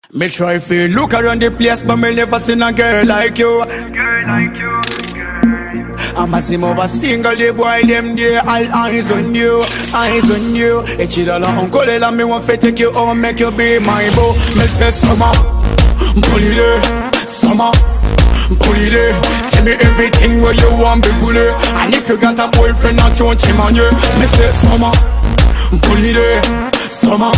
Me try to look around the place, but me never seen a girl like you. I'm a sim of a single day boy, them there, all eyes on you, eyes on you. A chidala uncle, and me want to take you home, make you be my beau. Me say summer, pull it there, summer, pull it there. Tell me everything where you want, be pull it. And if you got a boyfriend, not don't him on you. Me say summer, pull it there, summer.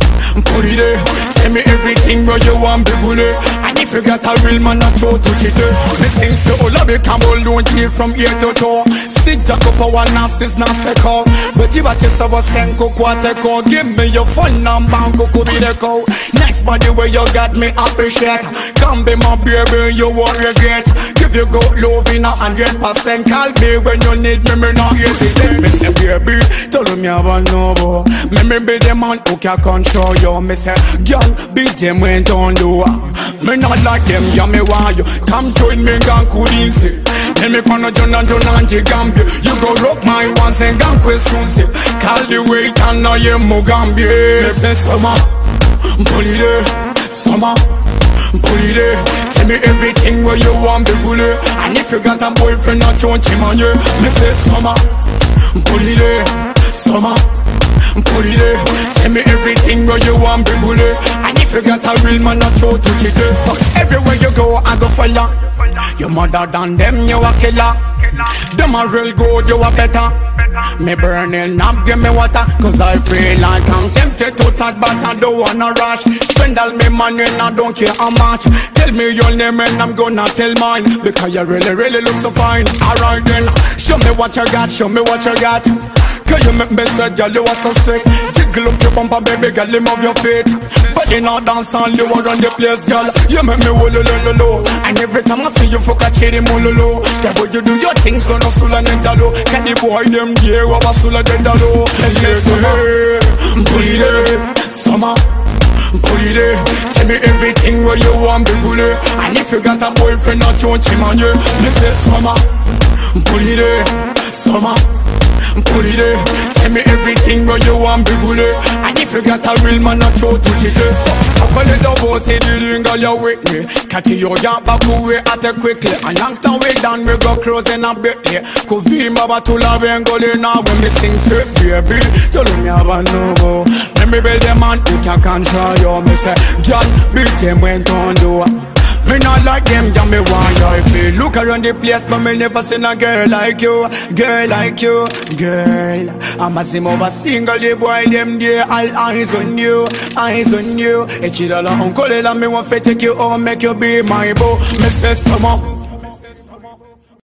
Put it there. Tell me everything where you want, be bully. And if you got a real man, not show to cheat. Me sing so all of it, come all don't hear from ear to toe. Sit jack up our nasties, not second. But you bet yourself a senko, quarter call. Give me your phone number, could be the call. Nice body where you got me appreciate. Come be my baby, you won't regret. Give you good love in 100%. Call me when you need me, me not hesitate. Me say baby, tell me I want no. Me be the man who can control you. Me say, girl, beat them when don't do. Me not like them, yeah, me want you. Come join me, gang couldn't see. Tell me, Pano John and Gambia. You go rock my ones and gang question see. Call the weight and now you Mugambi. Me say, summer, pull it there, summer, pull it there. Tell me everything where you want, be bully. And if you got a boyfriend, not don't him on you. Me say, summer, pull it there, summer. Pull it there. Tell me everything where you want, be bully. And if you got a real man, not show to cheat. So everywhere you go, I go follow. You mother than them, you a killer. Them a real good, you a better. Me burning up, give me water. Cause I feel like I'm tempted to touch, but I don't wanna rush. Spend all me money and I don't care how much. Tell me your name and I'm gonna tell mine. Because you really look so fine. Alright then, show me what you got, show me what you got. Cause you make me say, girl, you are so sick. Jiggle up your bumper, baby, girl, you move your feet. But you not dance and you are on the place, girl. You make me wolololo. And every time I see you, fuck a cherry mololo. Yeah, boy, you do your things, so no sula nendalo. Can the boy them gear, what was sula nendalo? Yes, pull it there, summer. Pull it there. Tell me everything where you want, be bully. And if you got a boyfriend, not don't him on you. Me say summer, pull it there, summer. Pull it there. Tell me everything where you want, be bully. And if you got a real man, not show to cheat. So I call it the boat, say the ring, girl, you with me. Catty your yard back away at it quickly. And after we done, we go closing a bit there. Cause we maba to love and go there now. When me sing straight, baby, tell me I want no go. Let me build a man who can control you. Me say, John, beat him when don't do. Me not like them, yeah, me want you. If you look around the place, but me never seen a girl like you. Girl like you, girl. I'm a sim of a single day boy, them there, all eyes on you, eyes on you. A chidala uncle, and me want to take you home, make you be my beau. Me say summer.